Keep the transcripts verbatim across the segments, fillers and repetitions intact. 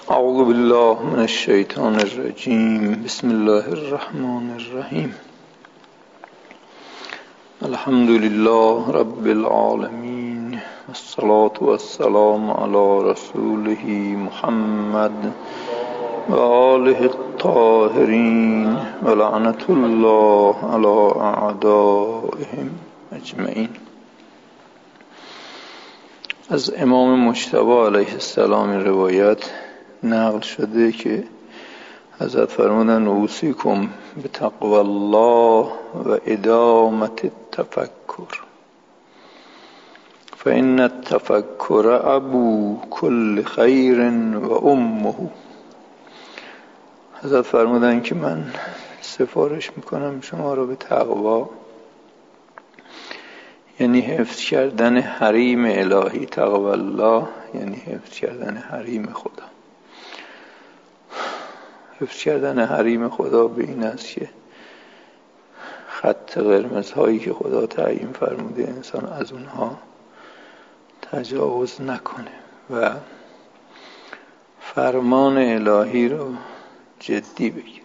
اعوذ بالله من الشیطان الرجیم. بسم الله الرحمن الرحیم. الحمد لله رب العالمین والصلاة والسلام علی رسوله محمد و آله الطاهرین و لعنت الله علی اعدائهم اجمعین. از امام مجتبی علیه السلام روایت نقل شده که حضرت فرمودن اوصیکم بتقوی الله و ادامت التفکر فإن التفکر ابو کل خیر و امه. حضرت فرمودن که من سفارش میکنم شما را به تقوا، یعنی حفظ کردن حریم الهی. تقوی الله یعنی حفظ کردن حریم خدا. حفظ کردن حریم خدا به این است که خط قرمزهایی که خدا تعیین فرموده انسان از اونها تجاوز نکنه و فرمان الهی رو جدی بگیره.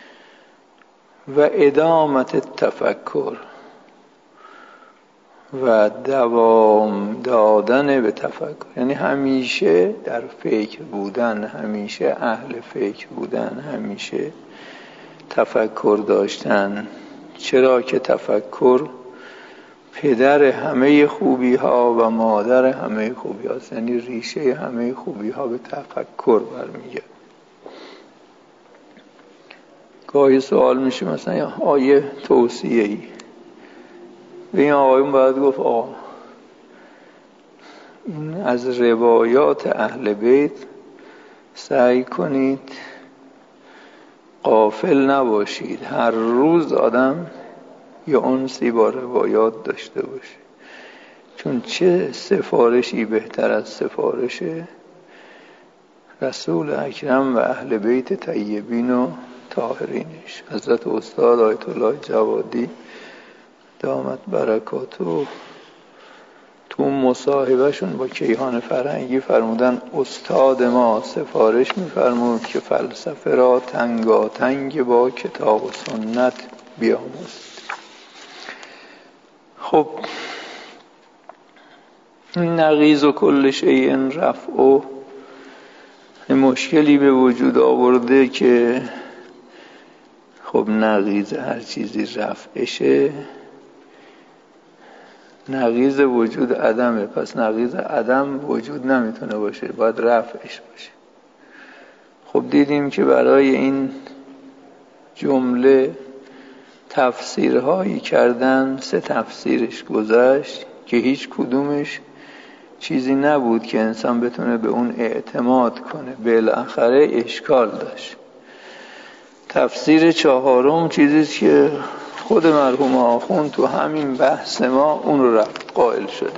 و ادامت التفکر و دوام دادن به تفکر، یعنی همیشه در فکر بودن، همیشه اهل فکر بودن، همیشه تفکر داشتن. چرا که تفکر پدر همه خوبی ها و مادر همه خوبی هاست، یعنی ریشه همه خوبی ها به تفکر برمیگرده. گاهی سوال میشه مثلا آیه توصیه ای به این آقایون باید گفت آقا این از روایات اهل بیت سعی کنید غافل نباشید، هر روز آدم یه انسی با روایات داشته باشه، چون چه سفارشی بهتر از سفارش رسول اکرم و اهل بیت طیبین و طاهرینش. حضرت استاد آیت الله جوادی دامت برکاتو تو مصاحبهشون با کیهان فرهنگی فرمودن استاد ما سفارش می‌فرمود که فلسفه را تنگاتنگ با کتاب و سنت بیاموزید. خب نقیض و کل شیء رفع و مشکلی به وجود آورده که خب نقیض هر چیزی رفعشه، نقیض وجود عدمه، پس نقیض عدم وجود نمیتونه باشه، باید رفعش باشه. خب دیدیم که برای این جمله تفسیرهایی کردن، سه تفسیرش گذشت که هیچ کدومش چیزی نبود که انسان بتونه به اون اعتماد کنه، بالاخره اشکال داشت. تفسیر چهارم چیزیست که خود مرحوم آخوند تو همین بحث ما اون رو رفت قائل شده.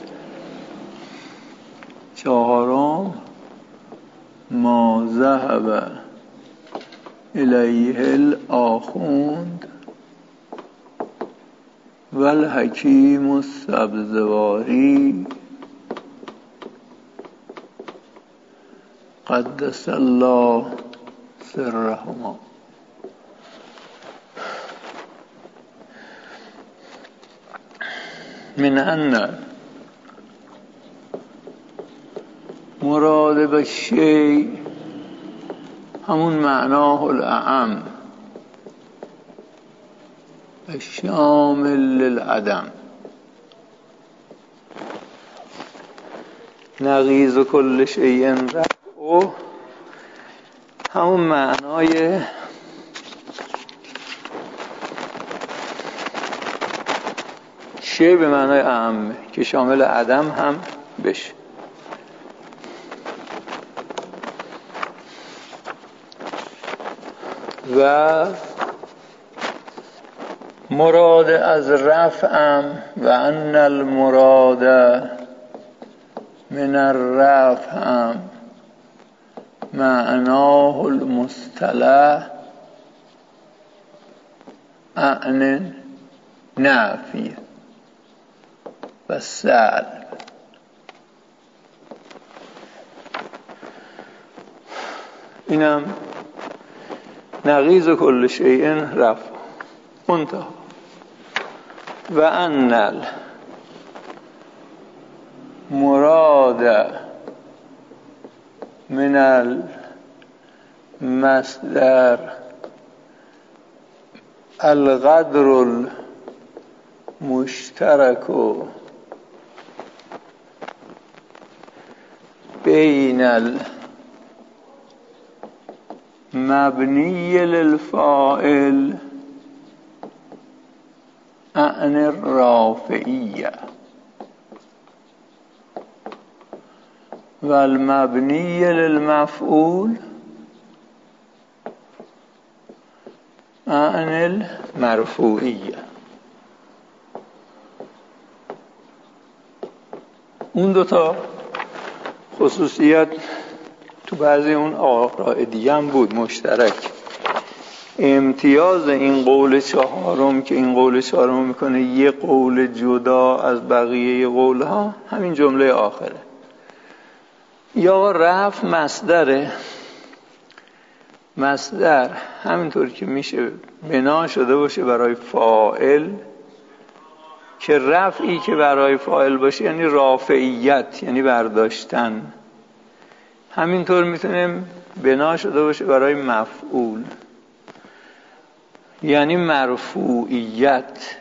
چهارم ما ذهب الیه الاخوند والحکیم السبزواری قدس الله سرهما. من ان مراد به شیء همون معناه الاعم الشامل للعدم. نقیض و کل شیء رفع و همون معنای شیء به معنای اعم که شامل عدم هم بشه. و مراد از رفعم و ان المراد من الرفع معناه المصطلح اعن نافیه و سلب. اینم نقیض کل شیء رفع منتها و ان المراد من المصدر القدر المشترك بین المبنی للفاعل عن الرافعیه و المبنی للمفعول عن المرفوعیه. اون دوتا خصوصیت تو بعضی اون آراء دیگه هم بود مشترک. امتیاز این قول چهارم که این قول چهارم میکنه یه قول جدا از بقیه قول ها همین جمله آخره. یا رفع مصدره، مصدر همینطور که میشه بنا شده باشه برای فاعل، که رفعی که برای فاعل باشه یعنی رافعیت، یعنی برداشتن. همینطور میتونه بنا شده باشه برای مفعول، یعنی مرفوعیت،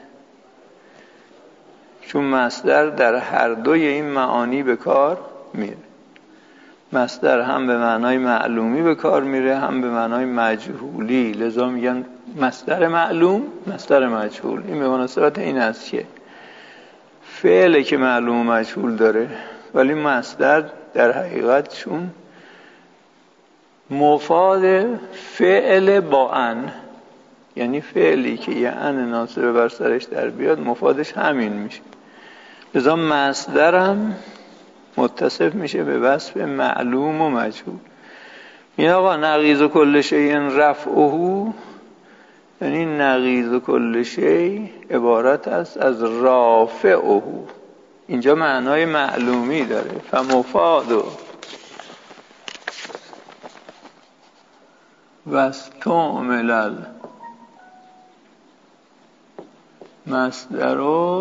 چون مصدر در هر دوی این معانی به کار میره. مصدر هم به معنای معلومی به کار میره، هم به معنای مجهولی. لذا میگن مصدر معلوم، مصدر مجهول. این به مناسبت این است که فعلی که معلوم و مجهول داره، ولی مصدر در حقیقت چون مفاد فعل با ان، یعنی فعلی که یه ان ناصبه بر سرش در بیاد مفادش همین میشه. لذا مصدرم متصف میشه به وصف معلوم و مجهول. این آقا نقیض کل شیء رفعه، یعنی نقیض کل شیء عبارت است از رافعه. اینجا معنای معلومی داره. فمفاد و استعمل المصدر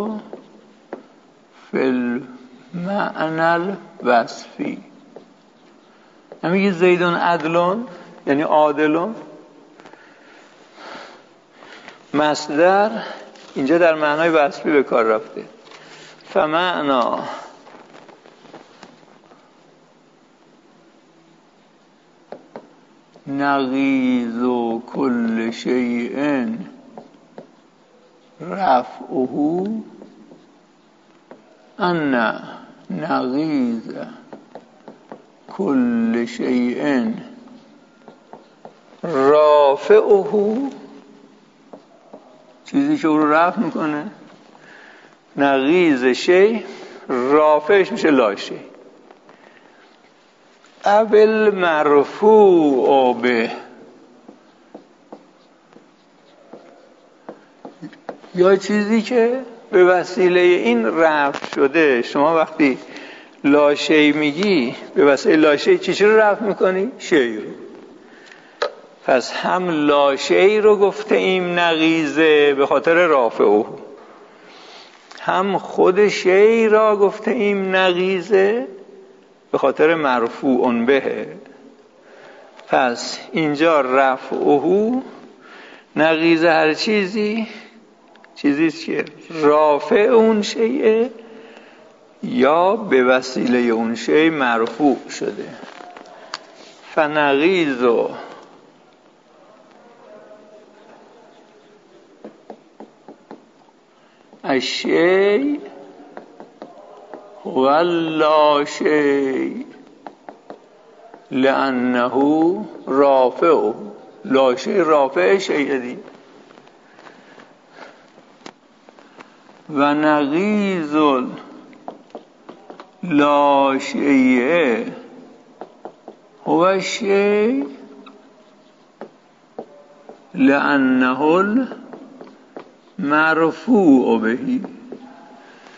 فی المعنى الوصفی. نمیگه زیدون عدلون یعنی عادلون. مصدر اینجا در معنای وصفی به کار رفته. فمعنا نقیض کل شیء رفعه ان نقیض کل شیء رافعه، چیزی که او رو رفع میکنه، نقیض شیء رافعش میشه لا شیء. اول مرفوع به، یا چیزی که به وسیله این رفع شده. شما وقتی لا شیء میگی به وسیله لا شیء چی رو رفع میکنی؟ شیء رو. پس هم لا شیء رو گفته ایم نقیضه به خاطر رافعه، هم خود شیء را گفته ایم نقیضه به خاطر مرفوع به. پس اینجا رفعه نقیض هر چیزی چیزیست که رافع اون شیء یا به وسیله اون شیء مرفوع شده. فنقیض الشیء هو لا شیء لانه رافع. لا شیء رافع شیء دی. و نقیض لا شیء هو الشیء لانه المرفوع به.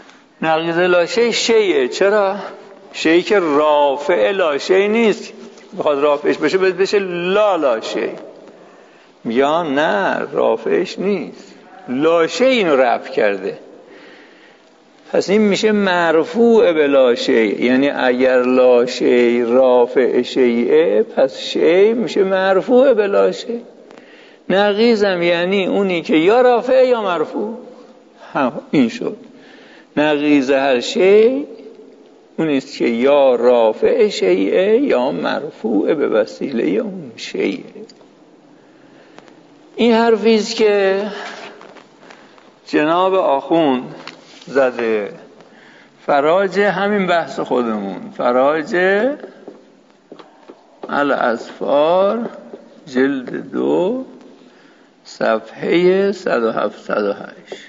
نقیض لا شیء شیء. چرا؟ شیء که رافع لا شیء نیست، بخواد رافعش بشه بشه لا لا شی. یا نه رافعش نیست، لا شی اینو رفع کرده، پس این میشه مرفوع به لا شی. یعنی اگر لا شی رافع شیئه پس شی میشه مرفوع به لا شی. نقیضم یعنی اونی که یا رافع یا مرفوع، هم این شد. نقیض هر شی اونیست که یا رافع شیئه یا مرفوع به وسیله اون شیئه. این حرفیست که جناب آخوند زده، فراج همین بحث خودمون، فراج الاسفار جلد دو صفحه صد و هفت صد و هشت.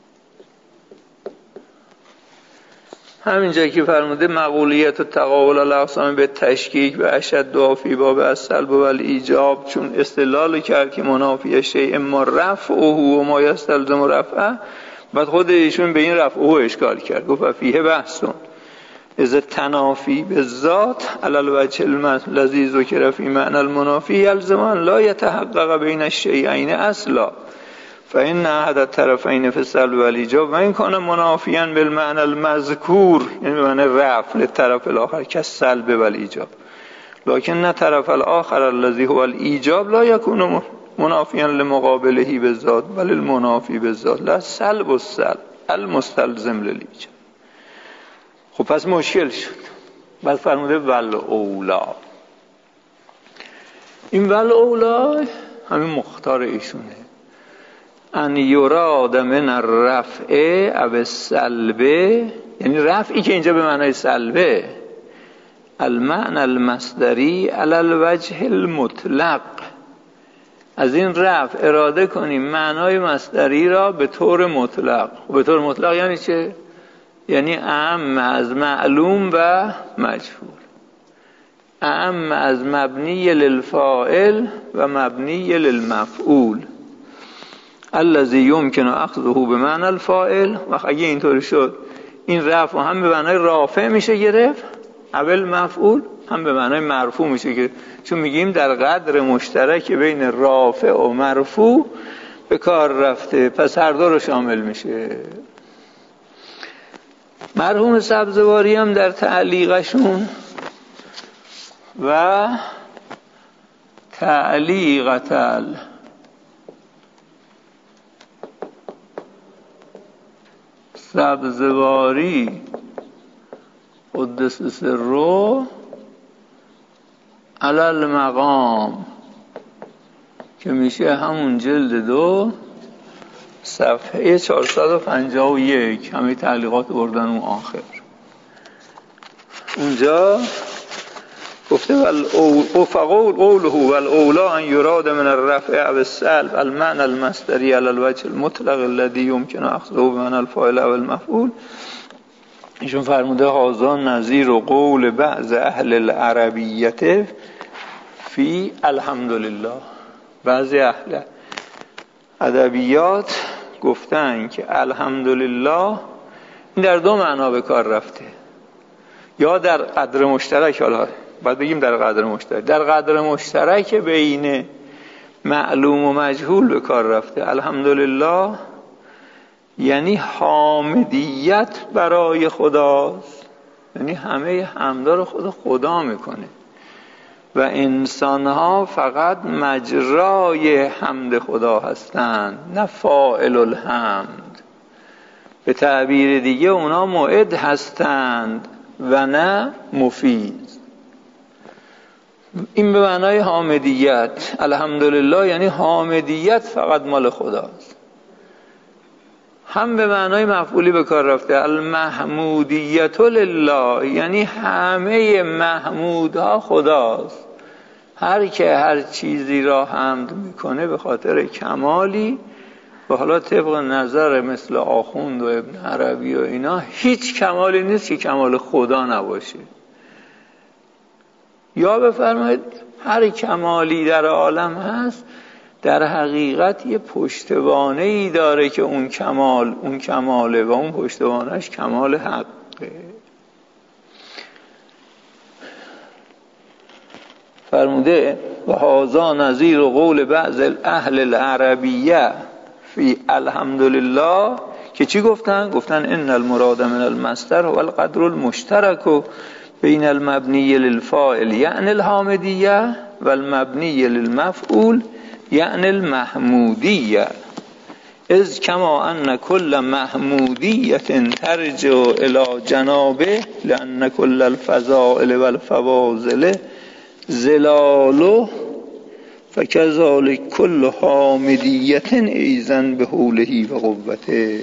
همینجا که فرموده مقولیت و تقابل الاقسام به تشکیک و اشد دعا فی باب السلب و الایجاب، چون استدلال کرد که منافی شیء اما رفعه و ما یستلزم رفعه، بعد خود ایشون به این رفعه اشکال کرد، گفت فیه بحثون از تنافی به ذات علی الوجه الذی ذکر فی معنی المنافی یلزم لا یتحقق بین الشیئین اصلا فإن أحد الطرفين في السلب والإيجاب وإن كان منافيا بالمعنى المذكور، یعنی به معنی رفع للطرف الآخر كالسلب والإيجاب، لكن الطرف الآخر الذي هو الإيجاب لا يكون منافيا لمقابله بالذات بل المنافي بالذات لا سلب السلب المستلزم للإيجاب. خب پس مشکل شد. بعد فرموده ول اولا. این ول اولا همین مختار ایشونه، ان یراد من الرفع او السلبه، یعنی رفعی که اینجا به معنای سلبه، المعنى المصدری علی الوجه المطلق، از این رفع اراده کنیم معنای مصدری را به طور مطلق. به طور مطلق یعنی چه؟ یعنی اعم از معلوم و مجهول، اعم از مبنی للفاعل و مبنی للمفعول، الذی یمکن اخذه به معنی الفاعل. و اگه اینطوری شد این رفع هم به معنای رافع میشه گرفت، اول مفعول هم به معنای مرفوع میشه گرفت، چون میگیم در قدر مشترک بین رافع و مرفوع به کار رفته، پس هر دو رو شامل میشه. مرحوم سبزواری هم در تعلیقشون و تعلیقتل سبزواری قدس سره علی المقام که میشه همون جلد دو صفحه چهارصد و پنجاه و یک، همه تعلیقات بردن اون آخر. اونجا گفته فقول قوله والاولا ان یراد من الرفع او السلب المعنى المصدری علی الوجه المطلق الذي يمكن اخذه بمعنى الفاعل او المفعول. ایشون فرموده هذا نظیر قول بعض اهل العربیت فی الحمدلله. بعضی اهل ادبیات گفتن که الحمدلله این در دو معنا به کار رفته، یا در قدر مشترک، حالا باید بگیم در قدر مشترک، در قدر مشترک بین معلوم و مجهول به کار رفته. الحمدلله یعنی حامدیت برای خداست، یعنی همه حمدا رو خود خدا میکنه و انسانها فقط مجرای حمد خدا هستند، نه فاعل الحمد. به تعبیر دیگه اونا موعد هستند و نه مفید. این به معنای حامدیت. الحمدلله یعنی حامدیت فقط مال خداست. هم به معنای مفعولی به کار رفته، المحمودیت لله یعنی همه محمودها خداست. هر که هر چیزی را حمد میکنه به خاطر کمالی، و حالا طبق نظر مثل آخوند و ابن عربی و اینا هیچ کمالی نیست که کمال خدا نباشه. یا بفرمایید هر کمالی در عالم هست در حقیقت یه پشتوانه ای داره که اون کمال اون کماله و اون پشتوانهش کمال حقه. فرموده و هذا نظیر قول بعض اهل العربیه فی الحمدلله، که چی گفتن؟ گفتن ان المراد من المصدر هو القدر المشترک بین المبنی للفاعل یعنی الحامدیه و المبنی للمفعول یعنی المحمودیه، اذ کما ان کل محمودیه ترجع الی جنابه لان کل الفضائل و الفواضل زلاله فکذالک کل حامدیه ایذن به حوله و قوته.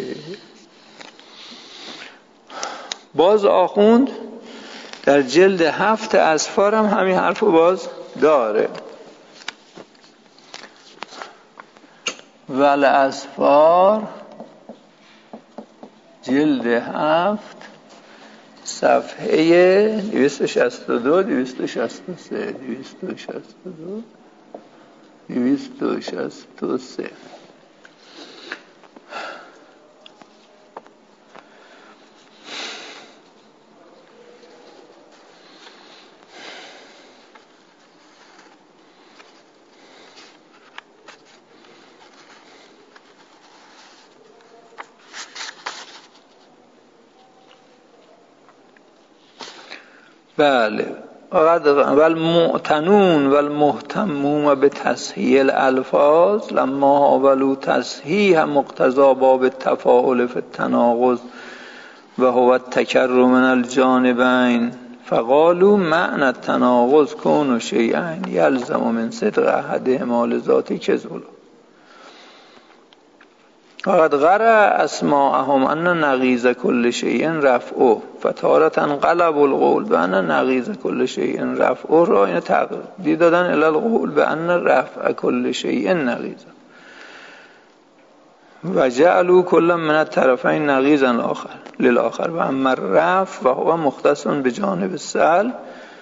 باز آخوند در جلد هفت اصفار هم همین حرف باز داره. ول اصفار جلد هفت صفحه دویست و شصت و دو دویست و شصت و سه دویست و شصت و دو دویست و شصت و سه. بله. والمعتنون والمهتمون به تصحیح الالفاظ لما حاولوا تصحیح مقتضا باب التفاعل فی التناقض و هو التکرر من الجانبین فقالوا معنى التناقض کون شیئین یلزم من صدق احدهما لذاته کذب. وقد غرى اسماءهم ان نقیض کل شیء رفعه فتارة انقلب القول بان نقیض کل شیء رفعه را این تقدید دادن الی القول بان رفع کل شیء نقیض و جعلوا کل من الطرفین نقیضا الاخر للاخر و اما الرفع وهو مختص بجانب السلب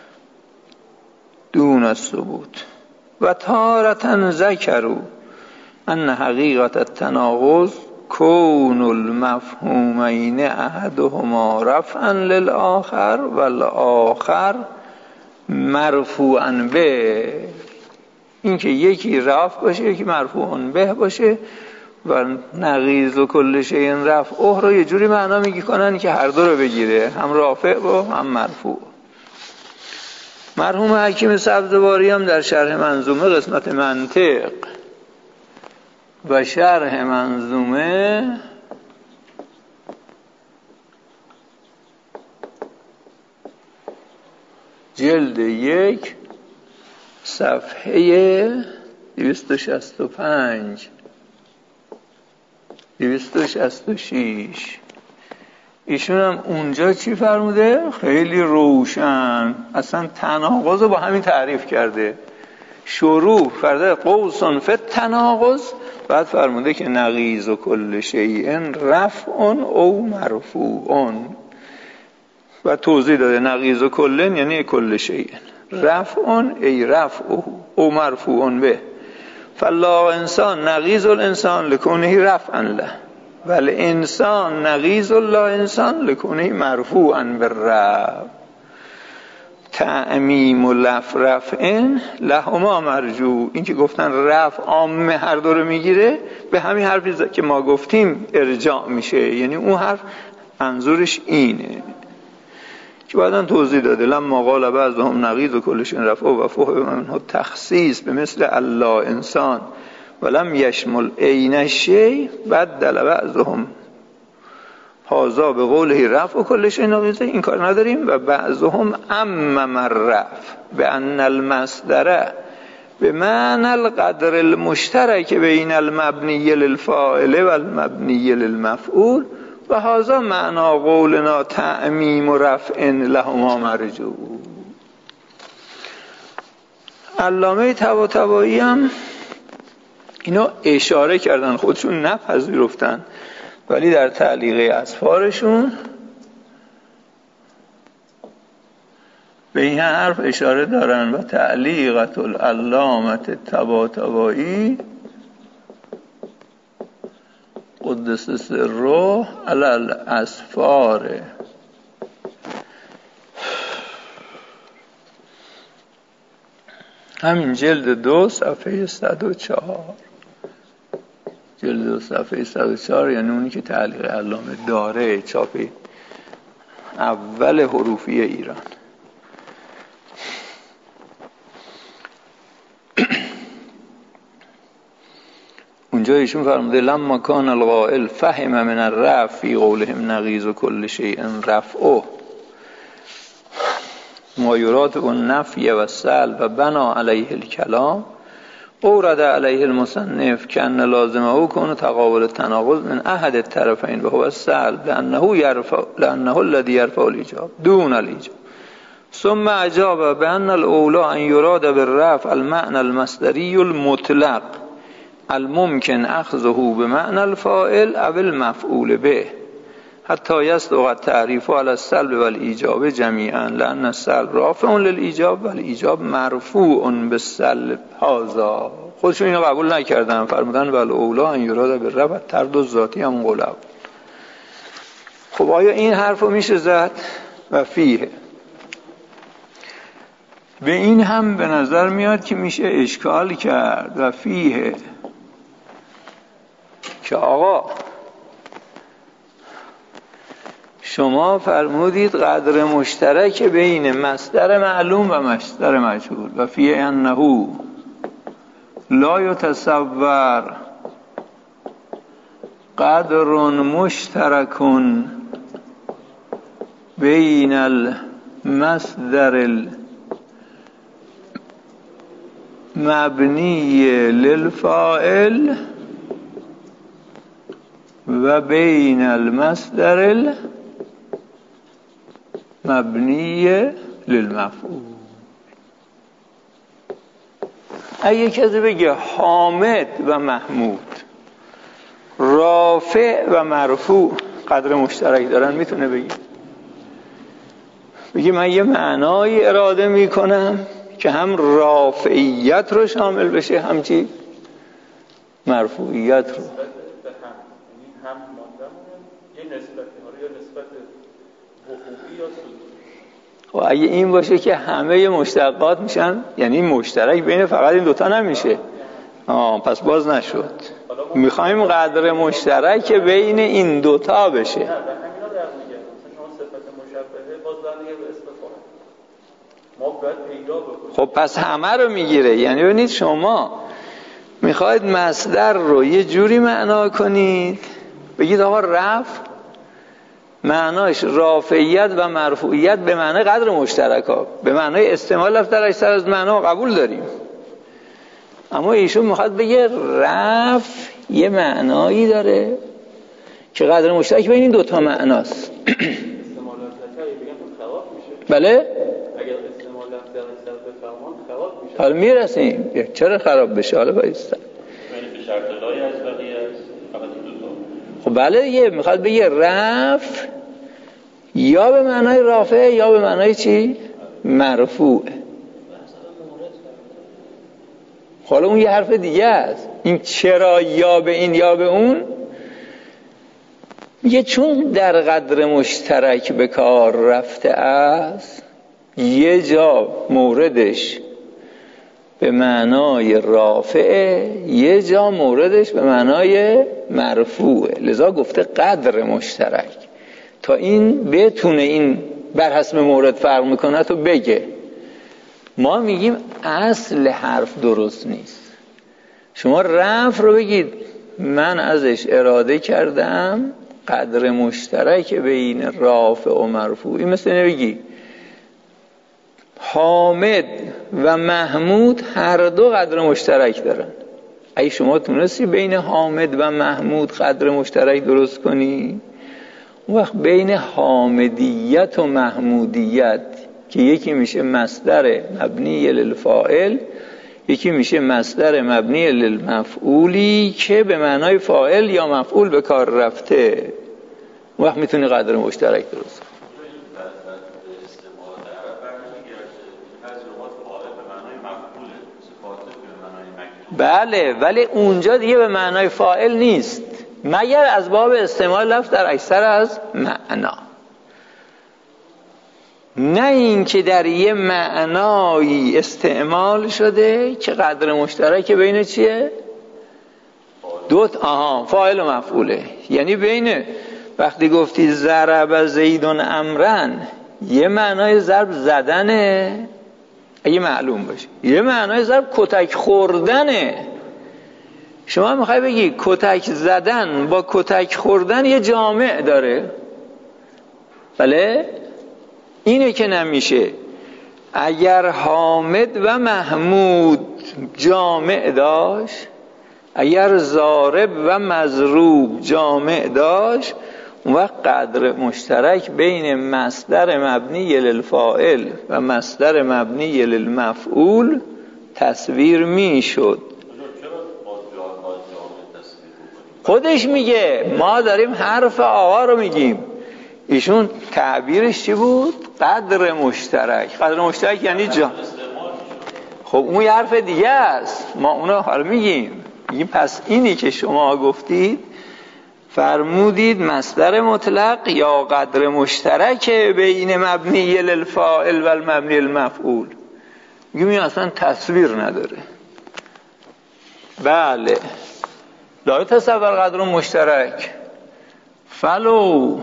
دون الثبوت. و تارة ذکروا ان حقیقت التناقض کون المفهومین احدهما رفعا للآخر والآخر مرفوعا به، این که یکی رفع باشه یکی مرفوعا به باشه و نقیض و کل شیء رفعه رو یه جوری معنا میگی کنن که هر دو رو بگیره، هم رافع و هم مرفوع. مرحوم حکیم سبزواری هم در شرح منظومه قسمت منطق و شرح منظومه جلد یک صفحه دویست و شصت و پنج دویست و شصت و شش ایشون هم اونجا چی فرموده؟ خیلی روشن اصلا تناقض رو با همین تعریف کرده. شروع فرده قوسن فی التناقض، بعد فرموده که نقیض و کل شیء رفع او مرفوع و توضیح داده نقیض و کلن یعنی کل شیء، رفع ای رفع او مرفوع به، فلا انسان نقیض الانسان لکونه رفعا له ولی انسان نقیض لا انسان لکونه مرفوعا بالرفع. تعمیم و لف رفعن لهما مرجوع، این که گفتن رفع عام هر دو رو میگیره به همین حرفی که ما گفتیم ارجاع میشه، یعنی اون حرف منظورش اینه که بعداً توضیح داده لما قال بعضهم نقیض و کلش رفع و فهم منه تخصیص به مثل الله انسان ولم یشمل عین الشیء بدل بعضهم هذا به قوله رفع و کلش نقیضه، این کار نداریم، و بعضهم عمم الرفع بان المصدر به معنی القدر المشترک بین المبنی للفاعل و المبنی للمفعول و هذا معنا قولنا تعمیم و رفع لهما مرجوع. علامه طباطبایی هم اینو اشاره کردن، خودشون نپذیرفتن ولی در تعلیق اصفارشون به این حرف اشاره دارن. و تعلیقت العلامه طباطبایی قدس سره علی الاصفار همین جلد دو صفحه صد و چهار، جلد دو صفحه صد و چهار، یعنی اونی که تعلیق علامه داره، چاپ اول حروفی ایران. اونجا ایشون فرموده لما کان القائل فهم من الرفع فی قولهم نقیض و کل شیء رفعه ما یراد و نفی و سلب و بنا علیه الکلام اورد علیه المصنف کن لازمه کن تقابل تناقض من احد الطرفین و هو السلب لانه یرفع لانه الذي یرفع الایجاب دون الایجاب ثم اجاب بان الاولی ان یراد بالرفع المعنى المصدری المطلق الممکن اخذه بمعنى الفاعل او المفعول به حتی یصدق التعریف علی السلب و الایجاب جمیعا لان السلب رافع للایجاب و الایجاب مرفوع بالسلب. هذا خودشون اینو قبول نکردن، فرمودن ول اولا ان یراد بالرفع طرد الذاتی هم قلب. خب آیا این حرفو میشه زد؟ و فیه به این هم به نظر میاد که میشه اشکال کرد. و فیه که آقا شما فرمودید قدر مشترک بین مصدر معلوم و مصدر مجهول و فی انه لا یتصور قدر مشترک بین المصدر المبنی للفاعل و بین المصدر مبنی للمفعول. اگه کسی بگه حامد و محمود رافع و مرفوع قدر مشترک دارن، میتونه بگه بگه من یه معنای اراده میکنم که هم رافعیت رو شامل بشه هم چی؟ مرفوعیت رو. و اگه این باشه که همه مشتقات میشن، یعنی مشترک بین فقط این دوتا نمیشه. آه پس باز نشد. میخوایم قدر مشترک بین این دوتا بشه. خب پس همه رو میگیره. یعنی ببینید شما میخواید مصدر رو یه جوری معنا کنید بگید آقا رفع معناش رافعیت و مرفوعیت به معنای قدر مشترک ها، به معنای استعمال لفظ در اکثر از معنا قبول داریم. اما ایشون میخواد بگه رفع یه معنایی داره که قدر مشترک بین این دوتا معناست. بله؟ اگر استعمال لفظ در اکثر بفرمان خراب میشه. حالا میرسیم. چرا خراب بشه؟ حالا بایستا. یعنی به شرط لای از بقیه است. فقط این دوتا. خب بله یه میخواد بگه رفع یا به معنای رافع یا به معنای چی؟ مرفوع. حالا اون یه حرف دیگه است. این چرا یا به این یا به اون میگه چون در قدر مشترک به کار رفته است یه جا موردش به معنای رافعه یه جا موردش به معنای مرفوعه، لذا گفته قدر مشترک تا این بتونه این بر حسب مورد فرق میکنه تو بگه. ما میگیم اصل حرف درست نیست. شما رفع رو بگید من ازش اراده کردم قدر مشترک بین رافع و مرفوعی، مثل نبگی حامد و محمود هر دو قدر مشترک دارن. اگه شما تونستی بین حامد و محمود قدر مشترک درست کنی، اون وقت بین حامدیت و محمودیت که یکی میشه مصدر مبنی للفاعل یکی میشه مصدر مبنی للمفعولی که به معنای فاعل یا مفعول به کار رفته، اون وقت میتونی قدر مشترک درست کنی. بله ولی اونجا دیگه به معنای فاعل نیست مگر از باب استعمال لفظ در اکثر از معنا. نه این که در یه معنایی استعمال شده که قدر مشترک بین چیه؟ دو تا آها فاعل و مفعوله. یعنی بین وقتی گفتی ضرب زیدون امرن، یه معنای ضرب زدنه اگه معلوم باشه، یه معنای ضرب کتک خوردنه. شما میخوای بگی کتک زدن با کتک خوردن یه جامع داره، بله؟ اینه که نمیشه. اگر حامد و محمود جامع داشت، اگر ضارب و مضروب جامع داشت، اون وقت قدر مشترک بین مصدر مبنی للفاعل و مصدر مبنی للمفعول تصویر میشد. خودش میگه، ما داریم حرف آقا رو میگیم، ایشون تعبیرش چی بود؟ قدر مشترک. قدر مشترک یعنی جا. خب اون یه حرف دیگه است، ما اونو حالا میگیم. میگیم پس اینی که شما گفتید فرمودید مصدر مطلق یا قدر مشترک بین مبنی للفاعل و المبنی للمفعول، میگیم این اصلا تصویر نداره. بله، لا تصور قدر مشترک فلو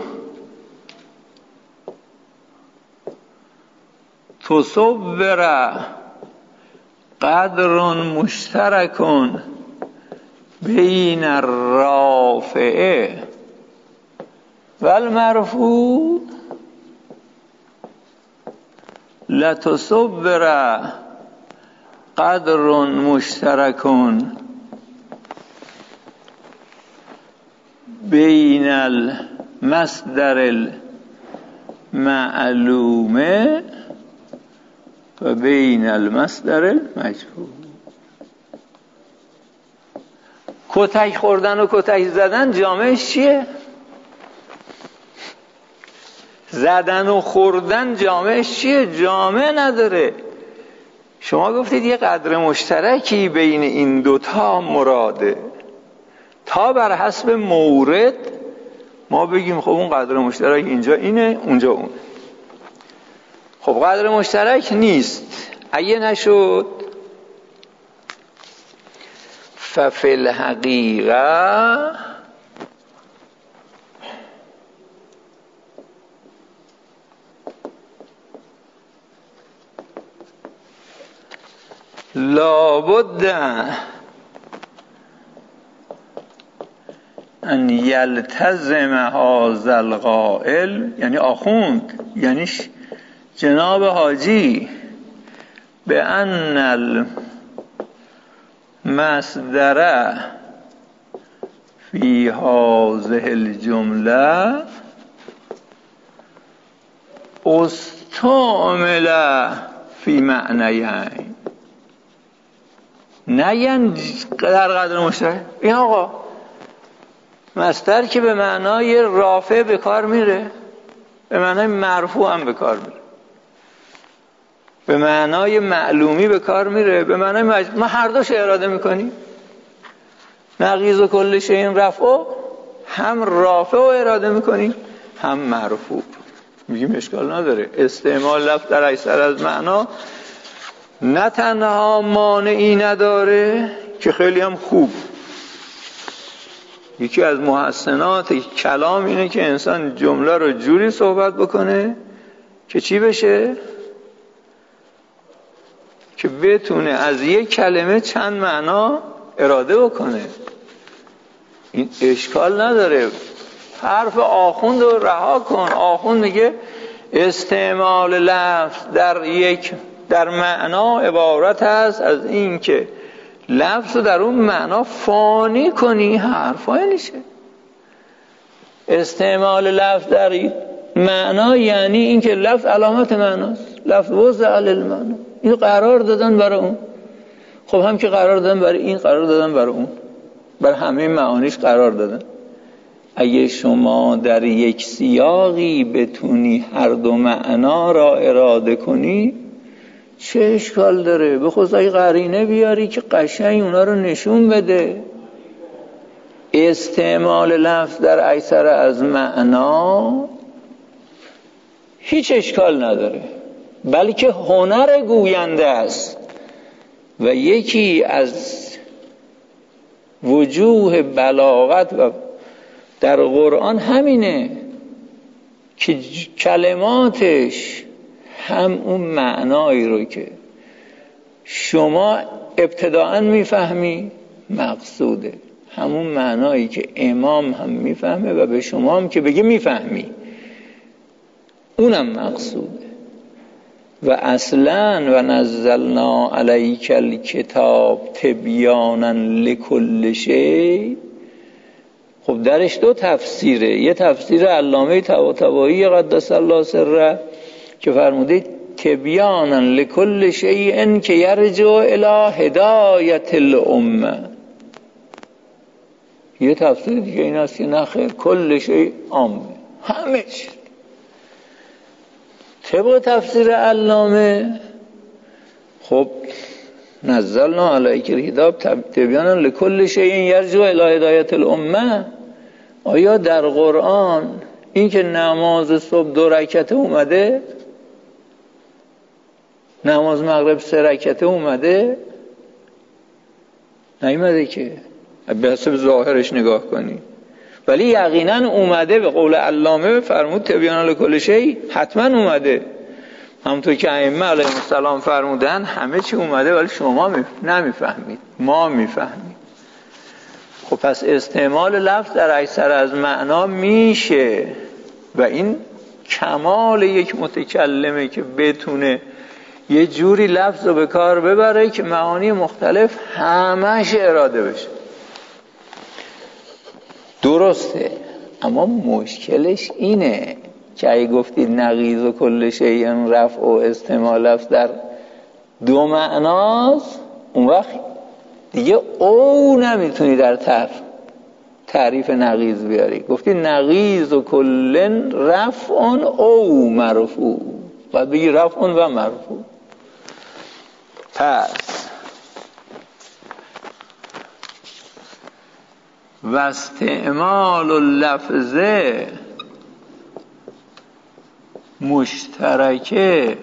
تصور قدر مشترک بین الرافع و المرفوع لتصور قدر مشترک بین المصدر المعلوم و بین المصدر المجهول. کتک خوردن و کتک زدن جامعش چیه؟ زدن و خوردن جامعش چیه؟ جامع نداره. شما گفتید یه قدر مشترکی بین این دوتا مراده، تا بر حسب مورد ما بگیم خب اون قدر مشترک اینجا اینه اونجا اون. خب قدر مشترک نیست. اگه نشد ففی الحقیقه لابد ان یلتزم هذا القائل، یعنی آخوند، یعنی جناب حاجی، به ان المصدر فی هذه الجمله استعمل فی معنیین، نه یعنی در قدر مشترک. این آقا مصدر که به معنای رافع به کار میره، به معنای مرفوع هم به کار میره، به معنای معلومی به کار میره، به معنای مج... ما هر دوش اراده میکنیم. نقیض و کل شیء رفع، هم رافع و اراده میکنیم هم مرفوع. میگیم اشکال نداره. استعمال لفظ در اکثر از معنا نه تنها مانعی نداره که خیلی هم خوب. یکی از محسنات کلام اینه که انسان جمله رو جوری صحبت بکنه که چی بشه؟ که بتونه از یک کلمه چند معنا اراده بکنه. این اشکال نداره. حرف آخوند رو رها کن. آخوند میگه استعمال لفظ در یک در معنا عبارت است از این که لفظ رو در اون معنا فانی کنی. حرفا نشه. استعمال لفظ در معنا یعنی این که لفظ علامت معناست، لفظ وضع للمعنا، این قرار دادن برای اون. خب هم که قرار دادن برای این، قرار دادن برای اون، برای همه معانیش قرار دادن. اگه شما در یک سیاقی بتونی هر دو معنا را اراده کنی چه اشکال داره؟ به خصوص اگه قرینه بیاری که قشنگ اونا رو نشون بده. استعمال لفظ در اکثر از معنا هیچ اشکال نداره، بلکه هنر گوینده است. و یکی از وجوه بلاغت و در قرآن همینه که کلماتش هم اون معنایی رو که شما ابتداءً میفهمی مقصوده، همون معنایی که امام هم میفهمه و به شما هم که بگه میفهمی اونم مقصوده. و اصلا و نزلنا علیک الکتاب تبیانا لکل شیء، خب درش دو تفسیره. یه تفسیر علامه طباطبایی قدس الله سره که فرموده تبیانا لکل شیء که یرجع الی هدایت الامه. یه تفسیر دیگه این است که نخیر، کل شیء عامه، همه چی. طبق تفسیر علامه خب نزلنا علیک الکتاب تبیانا لکل شیء یرجع الی هدایت الامه. آیا در قرآن این که نماز صبح دو رکعته اومده، نماز مغرب سه رکعته اومده؟ نیومده که، به حسب ظاهرش نگاه کنی، ولی یقینا اومده. به قول علامه فرمود تبیانا لکل شیء، حتما اومده. همونطور که ائمه علیهم السلام فرمودن همه چی اومده، ولی شما نمیفهمید، ما میفهمیم. خب پس استعمال لفظ در اکثر از معنا میشه و این کمال یک متکلمه که بتونه یه جوری لفظ رو به کار ببره که معانی مختلف همش اراده بشه. درسته، اما مشکلش اینه که اگه گفتید نقیض و کل شیء رفع و استعمال لفظ در دو معناست، اون وقت دیگه او نمیتونی در تعریف تعریف نقیض بیاری. گفتی نقیض و کلن رفع او مرفوع، باید بگی رفع و مرفوع. پس و استعمال اللفظه مشترکه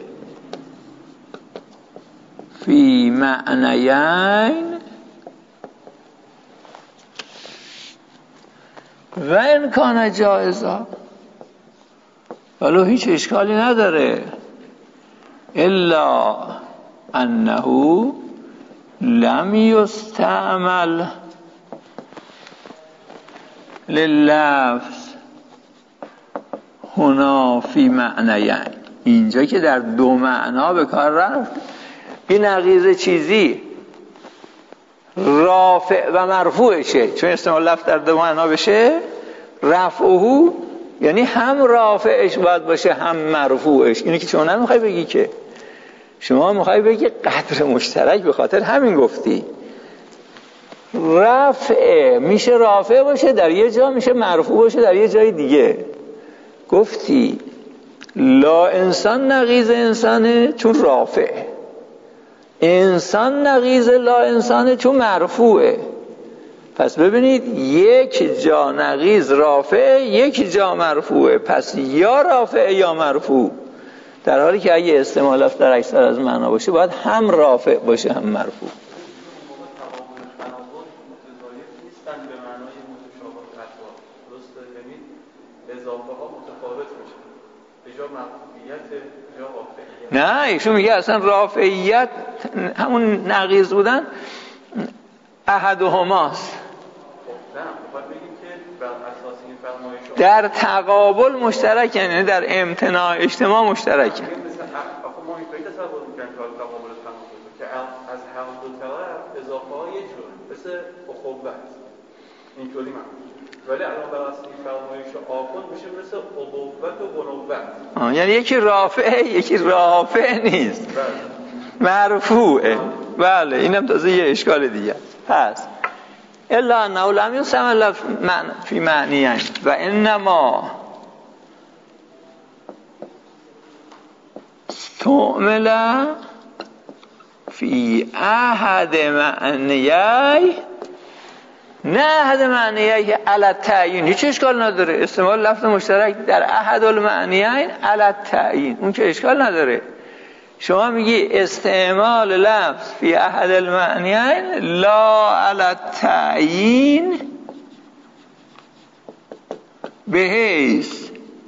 فی معنیین و ان کان جائزا، ولو هیچ اشکالی نداره، الا انه لم یستعمل لللفظ هنا فی معنیین. اینجا که در دو معنا به کار رفت، این نقیض چیزی رافع و مرفوعشه، چون استعمال لفظ در دو معنا بشه رفعه، یعنی هم رافعش باید باشه هم مرفوعش. اینه که شما نمیخوای بگی، که شما میخوای بگی قدر مشترک، به خاطر همین گفتی رفع میشه رافع باشه در یه جا، میشه مرفوع باشه در یه جای دیگه. گفتی لا انسان نقیض انسانه چون رافعه، انسان نقیض لا انسانه چون مرفوعه. پس ببینید یک جا نقیض رافعه، یک جا مرفوعه، پس یا رافعه یا مرفوع. در حالی که اگه استعمال لفظ در اکثر از معنا باشه باید هم رافع باشه هم مرفوع. نه ایشون میگه اصلا رافعیت همون نقیض بودن احدهماست. در تقابل مشترک، یعنی در امتناع اجتماع مشترک. ما اینطوری تصور میکنیم که تقابل تناقض که از هر دو طرف اضافه ها یه جور مثل اخوت اینطوری من، ولی الان بر اساس این فرمایش آخوند میشه مثل ابوت و بنوت، یعنی یکی رافعه یکی رافع نیست، مرفوعه. بله اینم تازه یه اشکال دیگه. پس الا انه لم یستعمل فی معنیین و انما استعمل فی احد معنیین نه احد معنیه که علت تعیین، هیچ اشکال نداره. استعمال لفظ مشترک در احد المعنیین علت تعیین، اون که اشکال نداره. شما میگی استعمال لفظ فی احد المعنیین لا علت تعیین بحیث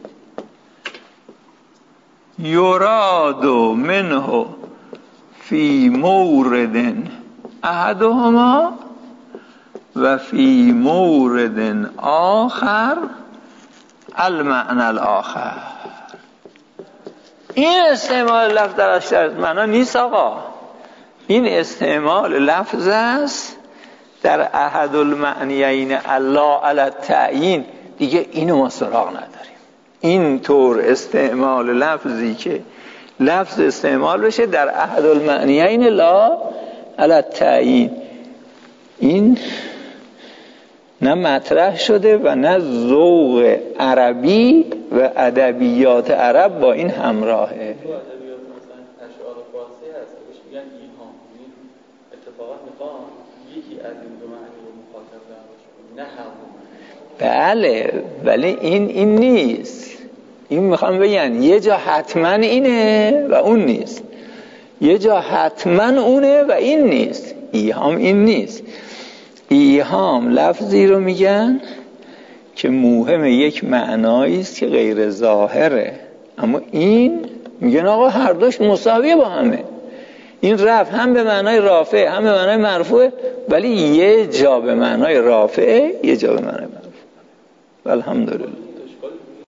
یراد منه فی مورد احدهما و فی مورد آخر المعنى الاخر. این استعمال لفظ در اشتراک معنا نیست آقا، این استعمال لفظ است در احد المعنیین الله علی التعیین. دیگه اینو ما سراغ نداریم. این طور استعمال لفظی که لفظ استعمال بشه در احد المعنیین لا علی التعیین، این نه مطرح شده و نه ذوق عربی و ادبیات عرب با این همراهه. تو ادبیات مثلا اشعار فارسی هست بهش میگن ایهام، اتفاقا میخوام یکی از این دو معنی رو مخاطب داشته، نه هر دو معنی. بله ولی این این نیست. این میخوام بگن یه جا حتما اینه و اون نیست، یه جا حتما اونه و این نیست. ایهام این نیست. ایهام لفظی رو میگن که موهم یک معنایی است که غیر ظاهره، اما این میگن آقا هر دوش مساویه با همه. این رفع هم به معنای رافع هم به معنای مرفوع، ولی یه جا به معنای رافع یه جا به معنای مرفوع. والحمدلله.